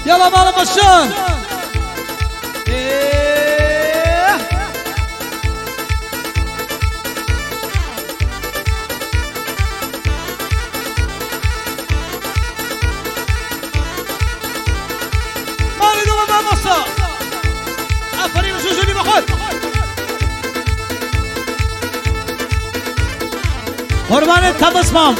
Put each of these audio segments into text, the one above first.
يلا مال مشان مالي دوما ما مصر أفريم زوجوني بخد قربان تبسمام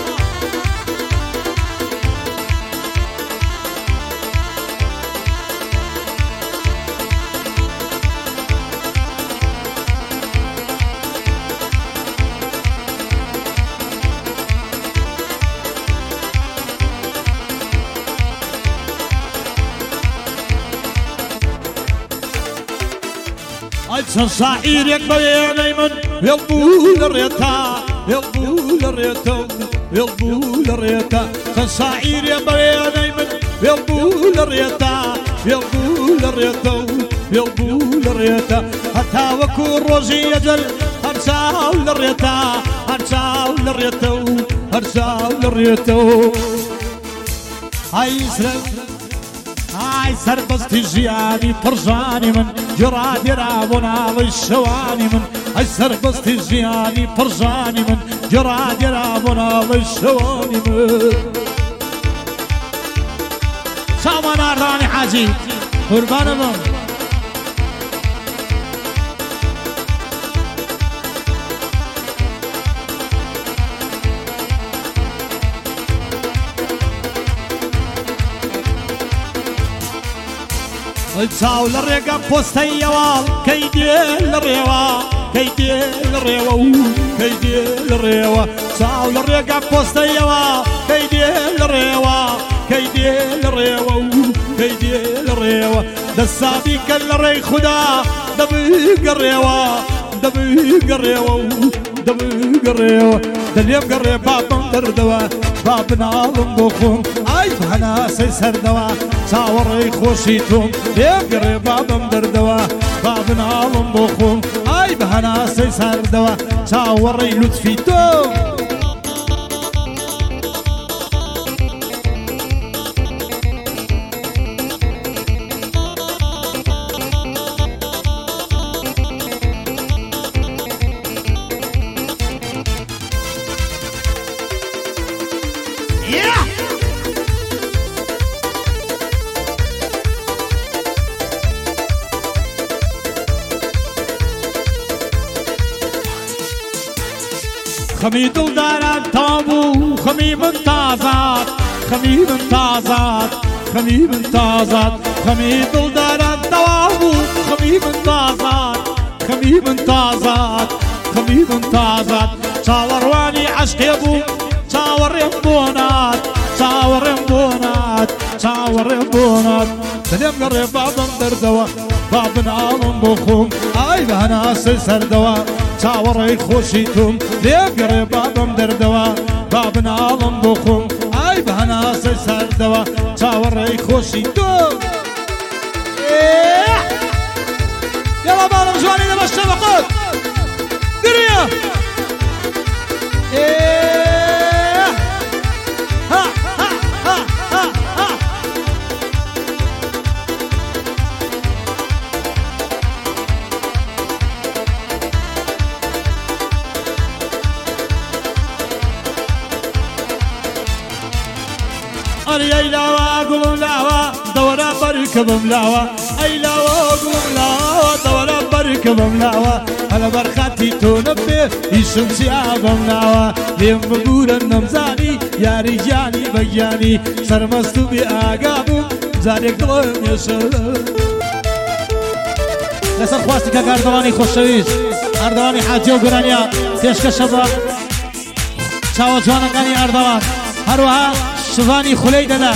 أجسن صعير يقبل من يلبول الريتا يلبول الريتا يلبول الريتا صعير يقبل من يلبول الريتا يلبول الريتا يلبول الريتا حتى وكون روزي يجل هرساو للريتا هرساو للريتا هرساو للريتا هاي هاي سربستي زياني فرزاني من جراد يرابنا للشواني من هاي سربستي زياني فرزاني من جراد يرابنا للشواني من سامان أرداني حاجي قربان من التاو للرقم بوستي يوال كيدي للريوا كيدي للريوا كيدي للريوا تاو للرقم بوستي يوال كيدي للريوا كيدي للريوا كيدي للريوا دسابي كالري خدا دبيق الريوا دبيق الريوا دبيق الريوا دليم قري باب دردوا باب ناظم بخوم اي بهنا سيسر دوا صاوري خوشيتم يقري باب دردوا باب ناظم بخوم اي بهنا سيسر دوا صاوري لطفيتم خميد الدارات تابو خميم انتازات خميم انتازات خميم انتازات خميد الدارات تابو خميم انتازات خميم انتازات خميم انتازات صاورواني عشق ابو صاور يمبونات صاور يمبونات صاور يمبونات سلم قرب باب دردوا باب نعلم بخوم اي بهنا سلسل دوا صاوري خوشيتم ليقري بابم دردوا باب نعلم بخوم اي بهنا سلسل دوا صاوري خوشيتم يلا بالم جواني لما الشبقات دريا ها ها ها ها ها أي لاوا قلم لاوا دورا بركب ملاوا أي لاوا قلم لاوا دورا بركب ملاوا أنا برخاتي تونبي يشم سياب ملاوا ليم بقول النمزاني يا رجالي بياني سرمستو بأعقابو زاري قلم يشل لسر خواستی که اردوانی خوشویز اردوانی حاجی و گرانیا پیشکش شد چاو جوانگانی اردوان هروها شوانی خلی دادن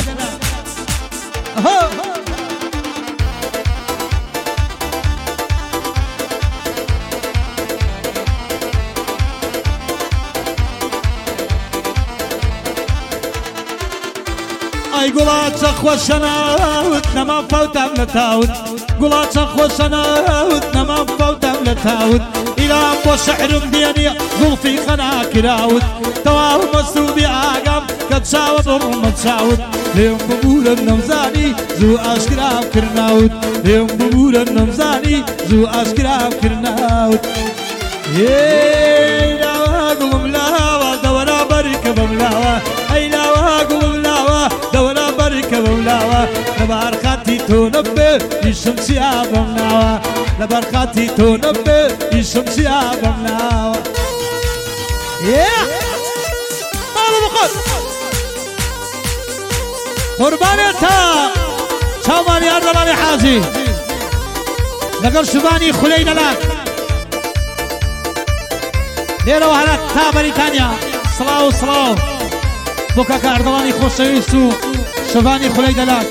ای گلات خوشناوت نما فوتم لتاوت گلات خوشناوت نما فوتم لتاوت إلى بو شعر بيني ظلفي خنا كراوت تواه مسودي آقام تتساوى بالمتساوت ليوم بقول النمزاني زو أشكرا كرناوت ليوم بقول النمزاني زو أشكرا كرناوت لا واقلم لا دورا بركة بملاوة أي لا واقلم لا دورا بركة بملاوة لبار خاتي تونبه الشمس يا بملاوة لبار خاتي تونبه الشمس يا بملاوة مالو بخور قرباني تا شوماني أردلاني حازي لقر شباني خلينا لك ليرو هلا تا بريطانيا صلاو صلاو بوكا كاردواني خوشويستو شباني خلينا لك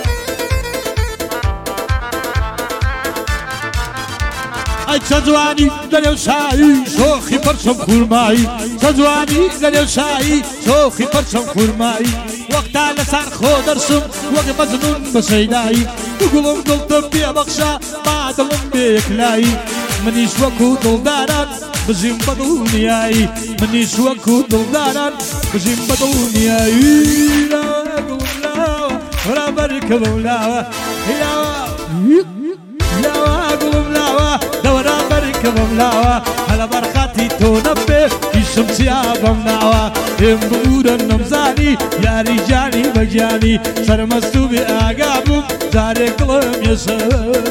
اي تزواني لنيو شاي شوخي برشم خورماي تزواني لنيو شاي شوخي برشم خورماي وقتا لسان خودرسم وقت مجنون بسيداي وقلم قلتم بيا بخشا ما دلم بيكلاي منيش وكو دلداران بزيم بدونياي منيش وكو دلداران بزيم بدونياي لا قلم لا ولا بركب لا لا قلم لا دورا بركب لا على برخاتي تونبه الشمس يا بمناوا ينبور النمزاني يا رجالي بجاني سرمستو بأعقابهم زاري قلم يسر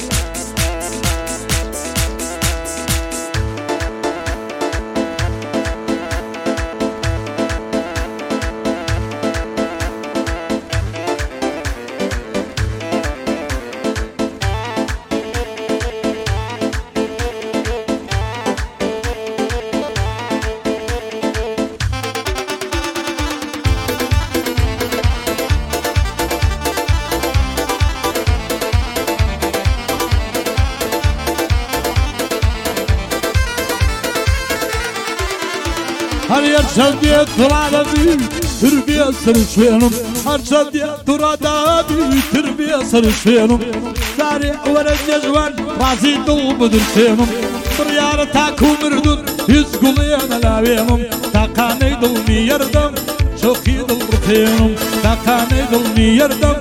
هر يرشد ترادبي تربية سرشينم هرشد ترادبي تربية سرشينم سارع ورد جوان راسي دل بدرشينم بريار تاكو مردود يزقلي انا لاوينم تاقاني دلمي يردم شوخي دل برتينم تاقاني دلمي يردم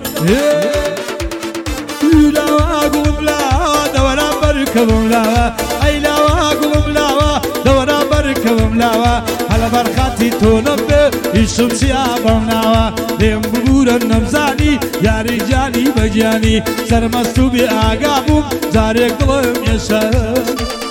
لا اقلم لا دورا بركبم لا اي لا اقلم لا دورا بركبم لا على برخاتي تونبه الشمس يا بمناوا ليم بقول النمزاني يا رجالي بجاني سرمستو بأعقابهم زاري قلم يسر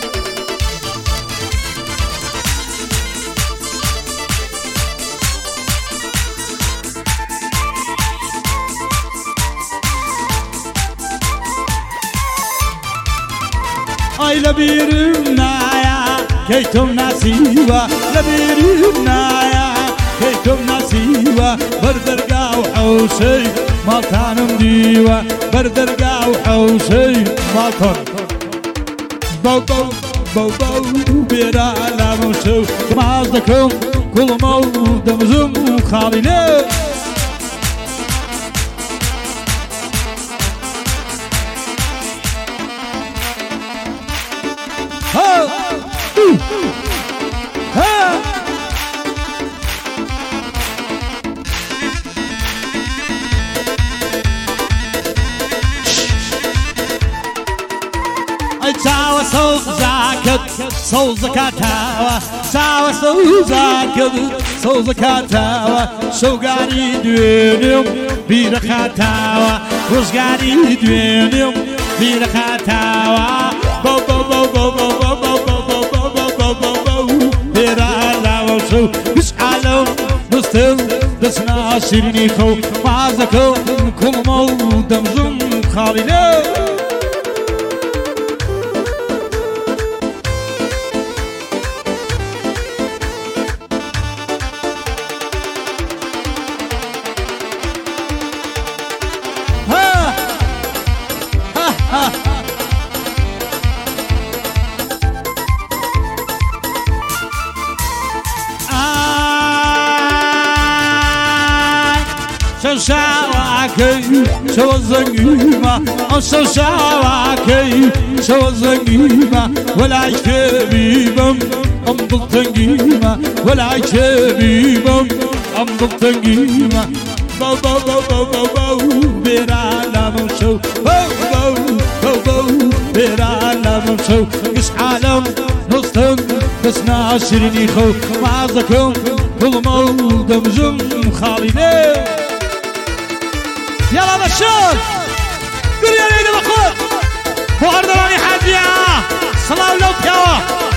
اي لبيرنا كيتم ناسيوا لبيرنا يا كيتم ناسيوا بردرقا وحوشي مالتانم ديوا بردرقا وحوشي مالتان بو بو بو بو بيرا على موشو مازدكم كل مو دمزم خاليني ساوى صوت زاكد صوت زكاتاوى ساوى صوت زاكد صوت زكاتاوى شوقاري دوينيوم بيرخاتاوى وزقاري دوينيوم بيرخاتاوى بو بو بو بو بو بو بو بو بو بو بو بو بو بيرالا وشو بسعالم نستل دسنا شيريني خو مازكم كل مو دمزم خاليني شواكي شو الزنقيمة شو شواكي شو الزنقيمة ولا كبيبم أمضل تنقيمة ولا كبيبم أم ضبطنقيمة بو بو بو بو بو بو بيرانا ممشو بو بو بو بو بيرانا ممشو قش عالم نصتم بس ناشرني خو معزكم كل مول دمجم خالدين يلا بشار قول يا ليلى بخور فوق أردواني حاجية صلاة ولو بيوا